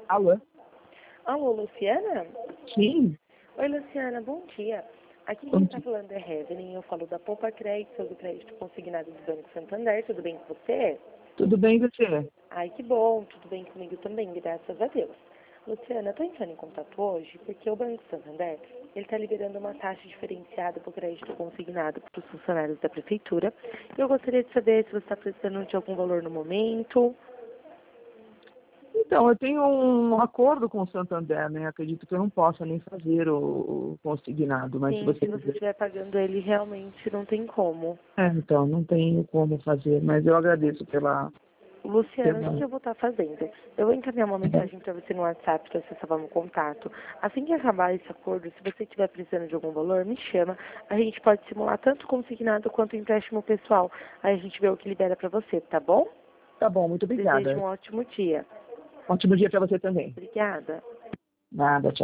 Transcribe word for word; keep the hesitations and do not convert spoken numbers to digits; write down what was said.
Alô? Alô, Luciana? Sim. Oi, Luciana, bom dia. Aqui Bom quem está dia. falando é Revenin, eu falo da Poupa Crédito, sobre crédito consignado do Banco Santander. Tudo bem com você? Tudo bem e você? Ai, que bom, tudo bem comigo também, graças a Deus. Luciana, eu estou entrando em contato hoje porque o Banco Santander ele está liberando uma taxa diferenciada para o crédito consignado para os funcionários da Prefeitura. E eu gostaria de saber se você está precisando de algum valor no momento. Então, eu tenho um acordo com o Santander, né? Acredito que eu não possa nem fazer o, o consignado, mas se Sim, você se você quiser. estiver pagando ele, realmente não tem como. É, então, não tenho como fazer, mas eu agradeço pela... Luciana, o que pela... que eu vou estar fazendo? Eu vou encaminhar uma mensagem para você no WhatsApp para você salvar meu contato. Assim que acabar esse acordo, se você estiver precisando de algum valor, me chama. A gente pode simular tanto consignado quanto empréstimo pessoal. Aí a gente vê o que libera para você, tá bom? Tá bom, muito Desejo obrigada. um ótimo dia. Ótimo dia para você também. Obrigada. Nada, tchau.